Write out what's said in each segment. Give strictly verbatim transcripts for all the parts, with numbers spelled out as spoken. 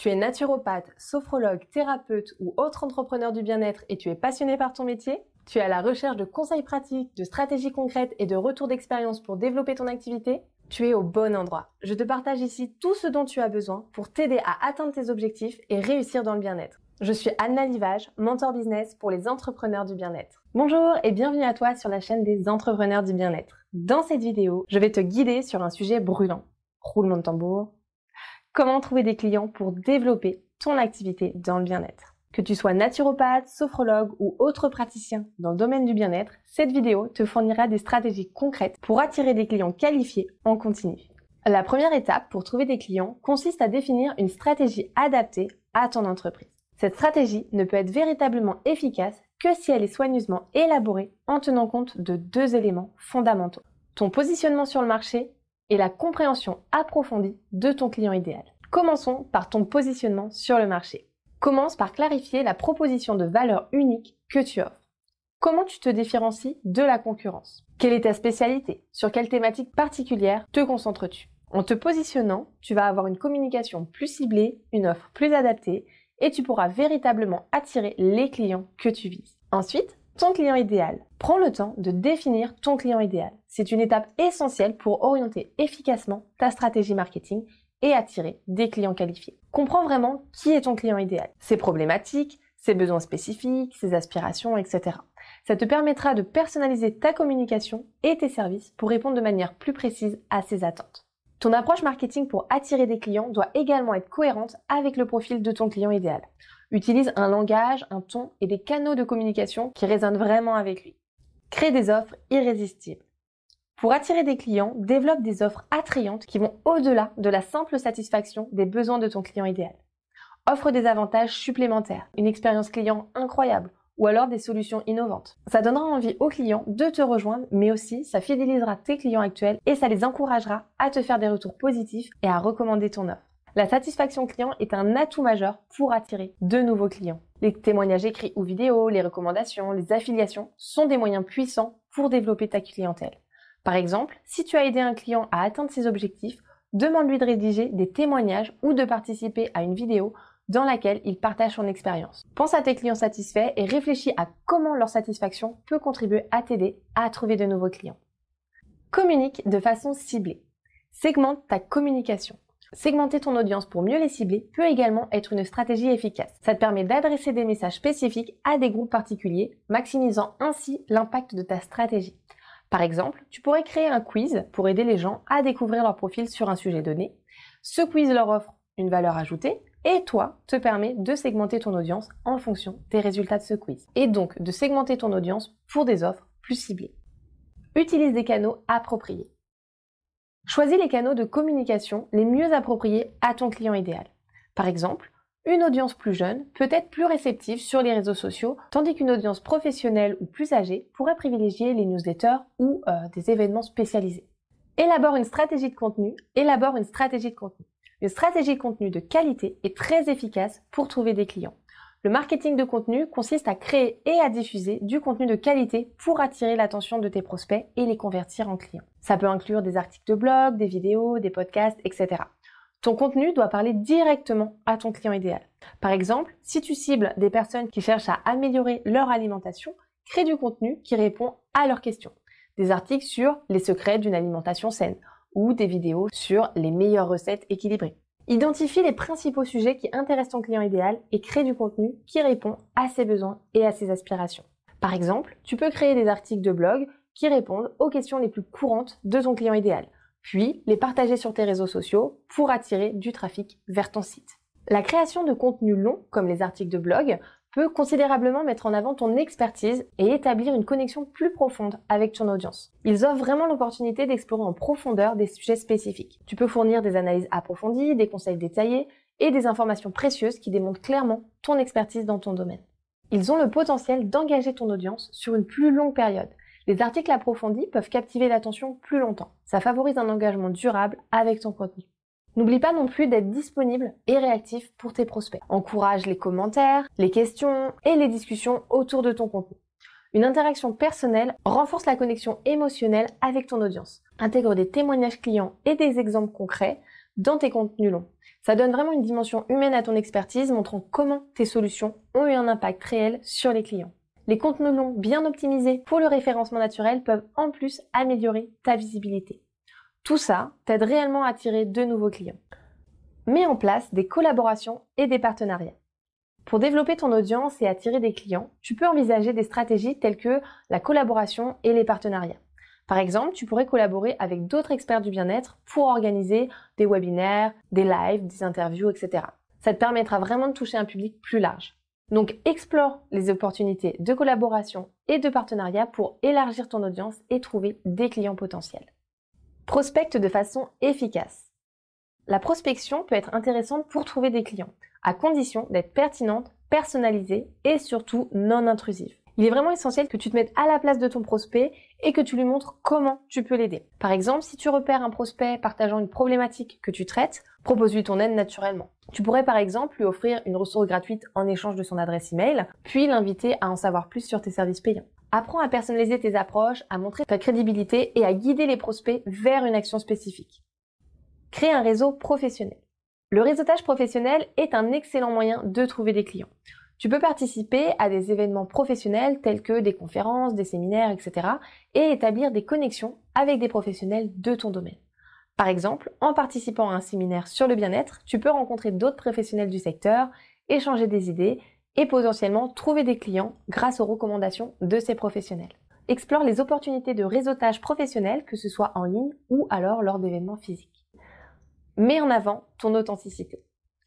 Tu es naturopathe, sophrologue, thérapeute ou autre entrepreneur du bien-être et tu es passionné par ton métier? Tu es à la recherche de conseils pratiques, de stratégies concrètes et de retours d'expérience pour développer ton activité? Tu es au bon endroit. Je te partage ici tout ce dont tu as besoin pour t'aider à atteindre tes objectifs et réussir dans le bien-être. Je suis Anna Livage, mentor business pour les entrepreneurs du bien-être. Bonjour et bienvenue à toi sur la chaîne des entrepreneurs du bien-être. Dans cette vidéo, je vais te guider sur un sujet brûlant. Roulement de tambour. Comment trouver des clients pour développer ton activité dans le bien-être. Que tu sois naturopathe, sophrologue ou autre praticien dans le domaine du bien-être, cette vidéo te fournira des stratégies concrètes pour attirer des clients qualifiés en continu. La première étape pour trouver des clients consiste à définir une stratégie adaptée à ton entreprise. Cette stratégie ne peut être véritablement efficace que si elle est soigneusement élaborée en tenant compte de deux éléments fondamentaux. Ton positionnement sur le marché et la compréhension approfondie de ton client idéal. Commençons par ton positionnement sur le marché. Commence par clarifier la proposition de valeur unique que tu offres. Comment tu te différencies de la concurrence? Quelle est ta spécialité? Sur quelle thématique particulière te concentres-tu? En te positionnant, tu vas avoir une communication plus ciblée, une offre plus adaptée et tu pourras véritablement attirer les clients que tu vises. Ensuite, ton client idéal. Prends le temps de définir ton client idéal. C'est une étape essentielle pour orienter efficacement ta stratégie marketing et attirer des clients qualifiés. Comprends vraiment qui est ton client idéal, ses problématiques, ses besoins spécifiques, ses aspirations, et cetera. Ça te permettra de personnaliser ta communication et tes services pour répondre de manière plus précise à ses attentes. Ton approche marketing pour attirer des clients doit également être cohérente avec le profil de ton client idéal. Utilise un langage, un ton et des canaux de communication qui résonnent vraiment avec lui. Crée des offres irrésistibles. Pour attirer des clients, développe des offres attrayantes qui vont au-delà de la simple satisfaction des besoins de ton client idéal. Offre des avantages supplémentaires, une expérience client incroyable ou alors des solutions innovantes. Ça donnera envie aux clients de te rejoindre, mais aussi ça fidélisera tes clients actuels et ça les encouragera à te faire des retours positifs et à recommander ton offre. La satisfaction client est un atout majeur pour attirer de nouveaux clients. Les témoignages écrits ou vidéos, les recommandations, les affiliations sont des moyens puissants pour développer ta clientèle. Par exemple, si tu as aidé un client à atteindre ses objectifs, demande-lui de rédiger des témoignages ou de participer à une vidéo dans laquelle il partage son expérience. Pense à tes clients satisfaits et réfléchis à comment leur satisfaction peut contribuer à t'aider à trouver de nouveaux clients. Communique de façon ciblée. Segmente ta communication. Segmenter ton audience pour mieux les cibler peut également être une stratégie efficace. Ça te permet d'adresser des messages spécifiques à des groupes particuliers, maximisant ainsi l'impact de ta stratégie. Par exemple, tu pourrais créer un quiz pour aider les gens à découvrir leur profil sur un sujet donné. Ce quiz leur offre une valeur ajoutée et toi te permet de segmenter ton audience en fonction des résultats de ce quiz. Et donc de segmenter ton audience pour des offres plus ciblées. Utilise des canaux appropriés. Choisis les canaux de communication les mieux appropriés à ton client idéal. Par exemple, une audience plus jeune peut être plus réceptive sur les réseaux sociaux, tandis qu'une audience professionnelle ou plus âgée pourrait privilégier les newsletters ou euh, des événements spécialisés. Élabore une stratégie de contenu. Élabore une stratégie de contenu. Une stratégie de contenu de qualité est très efficace pour trouver des clients. Le marketing de contenu consiste à créer et à diffuser du contenu de qualité pour attirer l'attention de tes prospects et les convertir en clients. Ça peut inclure des articles de blog, des vidéos, des podcasts, et cetera. Ton contenu doit parler directement à ton client idéal. Par exemple, si tu cibles des personnes qui cherchent à améliorer leur alimentation, crée du contenu qui répond à leurs questions. Des articles sur les secrets d'une alimentation saine ou des vidéos sur les meilleures recettes équilibrées. Identifie les principaux sujets qui intéressent ton client idéal et crée du contenu qui répond à ses besoins et à ses aspirations. Par exemple, tu peux créer des articles de blog qui répondent aux questions les plus courantes de ton client idéal, puis les partager sur tes réseaux sociaux pour attirer du trafic vers ton site. La création de contenus longs, comme les articles de blog, peut considérablement mettre en avant ton expertise et établir une connexion plus profonde avec ton audience. Ils offrent vraiment l'opportunité d'explorer en profondeur des sujets spécifiques. Tu peux fournir des analyses approfondies, des conseils détaillés et des informations précieuses qui démontrent clairement ton expertise dans ton domaine. Ils ont le potentiel d'engager ton audience sur une plus longue période. Les articles approfondis peuvent captiver l'attention plus longtemps. Ça favorise un engagement durable avec ton contenu. N'oublie pas non plus d'être disponible et réactif pour tes prospects. Encourage les commentaires, les questions et les discussions autour de ton contenu. Une interaction personnelle renforce la connexion émotionnelle avec ton audience. Intègre des témoignages clients et des exemples concrets dans tes contenus longs. Ça donne vraiment une dimension humaine à ton expertise, montrant comment tes solutions ont eu un impact réel sur les clients. Les contenus longs bien optimisés pour le référencement naturel peuvent en plus améliorer ta visibilité. Tout ça t'aide réellement à attirer de nouveaux clients. Mets en place des collaborations et des partenariats. Pour développer ton audience et attirer des clients, tu peux envisager des stratégies telles que la collaboration et les partenariats. Par exemple, tu pourrais collaborer avec d'autres experts du bien-être pour organiser des webinaires, des lives, des interviews, et cetera. Ça te permettra vraiment de toucher un public plus large. Donc, explore les opportunités de collaboration et de partenariat pour élargir ton audience et trouver des clients potentiels. Prospecte de façon efficace. La prospection peut être intéressante pour trouver des clients, à condition d'être pertinente, personnalisée et surtout non intrusive. Il est vraiment essentiel que tu te mettes à la place de ton prospect et que tu lui montres comment tu peux l'aider. Par exemple, si tu repères un prospect partageant une problématique que tu traites, propose-lui ton aide naturellement. Tu pourrais par exemple lui offrir une ressource gratuite en échange de son adresse email, puis l'inviter à en savoir plus sur tes services payants. Apprends à personnaliser tes approches, à montrer ta crédibilité et à guider les prospects vers une action spécifique. Crée un réseau professionnel. Le réseautage professionnel est un excellent moyen de trouver des clients. Tu peux participer à des événements professionnels tels que des conférences, des séminaires, et cetera et établir des connexions avec des professionnels de ton domaine. Par exemple, en participant à un séminaire sur le bien-être, tu peux rencontrer d'autres professionnels du secteur, échanger des idées et potentiellement trouver des clients grâce aux recommandations de ces professionnels. Explore les opportunités de réseautage professionnel, que ce soit en ligne ou alors lors d'événements physiques. Mets en avant ton authenticité.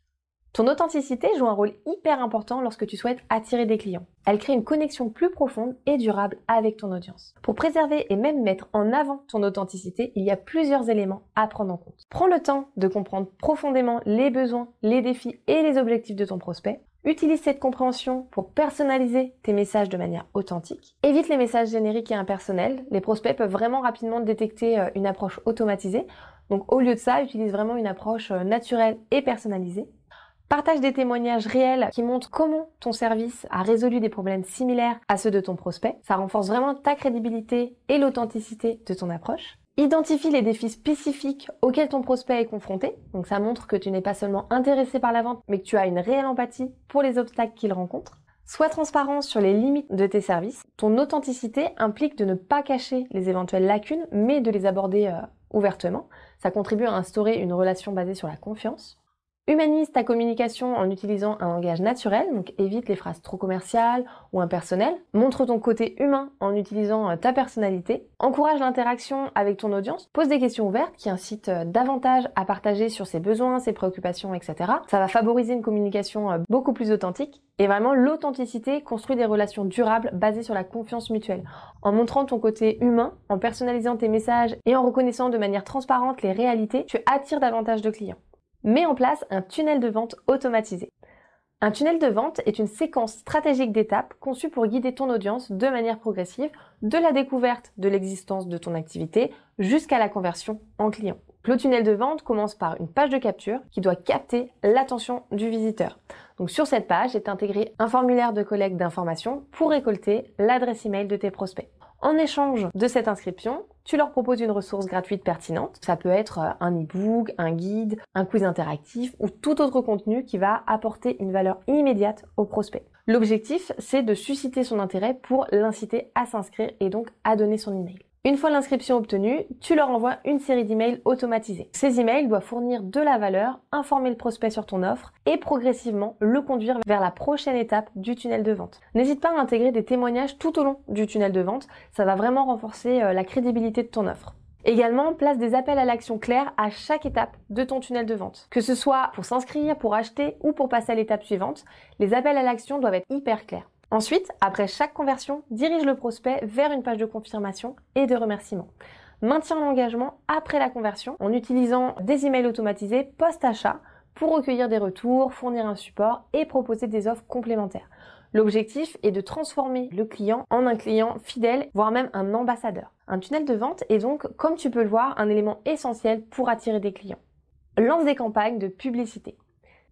Ton authenticité joue un rôle hyper important lorsque tu souhaites attirer des clients. Elle crée une connexion plus profonde et durable avec ton audience. Pour préserver et même mettre en avant ton authenticité, il y a plusieurs éléments à prendre en compte. Prends le temps de comprendre profondément les besoins, les défis et les objectifs de ton prospect. Utilise cette compréhension pour personnaliser tes messages de manière authentique. Évite les messages génériques et impersonnels. Les prospects peuvent vraiment rapidement détecter une approche automatisée. Donc au lieu de ça, utilise vraiment une approche naturelle et personnalisée. Partage des témoignages réels qui montrent comment ton service a résolu des problèmes similaires à ceux de ton prospect. Ça renforce vraiment ta crédibilité et l'authenticité de ton approche. Identifie les défis spécifiques auxquels ton prospect est confronté. Donc ça montre que tu n'es pas seulement intéressé par la vente, mais que tu as une réelle empathie pour les obstacles qu'il rencontre. Sois transparent sur les limites de tes services. Ton authenticité implique de ne pas cacher les éventuelles lacunes, mais de les aborder euh, ouvertement. Ça contribue à instaurer une relation basée sur la confiance. Humanise ta communication en utilisant un langage naturel, donc évite les phrases trop commerciales ou impersonnelles. Montre ton côté humain en utilisant ta personnalité. Encourage l'interaction avec ton audience. Pose des questions ouvertes qui incitent davantage à partager sur ses besoins, ses préoccupations, et cetera. Ça va favoriser une communication beaucoup plus authentique. Et vraiment, l'authenticité construit des relations durables basées sur la confiance mutuelle. En montrant ton côté humain, en personnalisant tes messages et en reconnaissant de manière transparente les réalités, tu attires davantage de clients. Mets en place un tunnel de vente automatisé. Un tunnel de vente est une séquence stratégique d'étapes conçue pour guider ton audience de manière progressive, de la découverte de l'existence de ton activité jusqu'à la conversion en client. Le tunnel de vente commence par une page de capture qui doit capter l'attention du visiteur. Donc sur cette page est intégré un formulaire de collecte d'informations pour récolter l'adresse email de tes prospects. En échange de cette inscription, tu leur proposes une ressource gratuite pertinente. Ça peut être un e-book, un guide, un quiz interactif ou tout autre contenu qui va apporter une valeur immédiate au prospect. L'objectif, c'est de susciter son intérêt pour l'inciter à s'inscrire et donc à donner son email. Une fois l'inscription obtenue, tu leur envoies une série d'emails automatisés. Ces emails doivent fournir de la valeur, informer le prospect sur ton offre et progressivement le conduire vers la prochaine étape du tunnel de vente. N'hésite pas à intégrer des témoignages tout au long du tunnel de vente, ça va vraiment renforcer la crédibilité de ton offre. Également, place des appels à l'action clairs à chaque étape de ton tunnel de vente. Que ce soit pour s'inscrire, pour acheter ou pour passer à l'étape suivante, les appels à l'action doivent être hyper clairs. Ensuite, après chaque conversion, dirige le prospect vers une page de confirmation et de remerciement. Maintiens l'engagement après la conversion en utilisant des emails automatisés post-achat pour recueillir des retours, fournir un support et proposer des offres complémentaires. L'objectif est de transformer le client en un client fidèle, voire même un ambassadeur. Un tunnel de vente est donc, comme tu peux le voir, un élément essentiel pour attirer des clients. Lance des campagnes de publicité.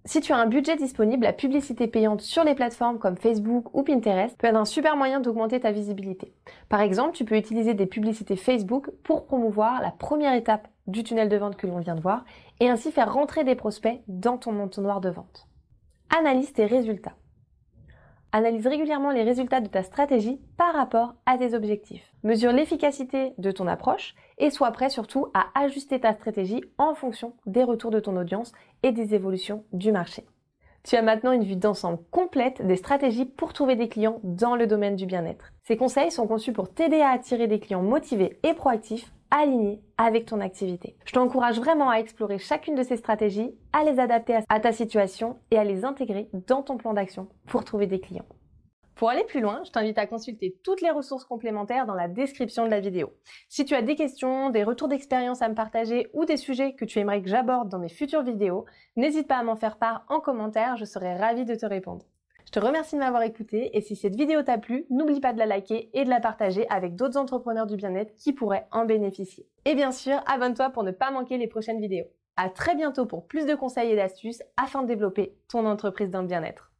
Si tu as un budget disponible, la publicité payante sur les plateformes comme Facebook ou Pinterest peut être un super moyen d'augmenter ta visibilité. Par exemple, tu peux utiliser des publicités Facebook pour promouvoir la première étape du tunnel de vente que l'on vient de voir et ainsi faire rentrer des prospects dans ton entonnoir de vente. Analyse tes résultats. Analyse régulièrement les résultats de ta stratégie par rapport à tes objectifs. Mesure l'efficacité de ton approche et sois prêt surtout à ajuster ta stratégie en fonction des retours de ton audience et des évolutions du marché. Tu as maintenant une vue d'ensemble complète des stratégies pour trouver des clients dans le domaine du bien-être. Ces conseils sont conçus pour t'aider à attirer des clients motivés et proactifs, alignés avec ton activité. Je t'encourage vraiment à explorer chacune de ces stratégies, à les adapter à ta situation et à les intégrer dans ton plan d'action pour trouver des clients. Pour aller plus loin, je t'invite à consulter toutes les ressources complémentaires dans la description de la vidéo. Si tu as des questions, des retours d'expérience à me partager ou des sujets que tu aimerais que j'aborde dans mes futures vidéos, n'hésite pas à m'en faire part en commentaire, je serai ravie de te répondre. Je te remercie de m'avoir écouté et si cette vidéo t'a plu, n'oublie pas de la liker et de la partager avec d'autres entrepreneurs du bien-être qui pourraient en bénéficier. Et bien sûr, abonne-toi pour ne pas manquer les prochaines vidéos. À très bientôt pour plus de conseils et d'astuces afin de développer ton entreprise dans le bien-être.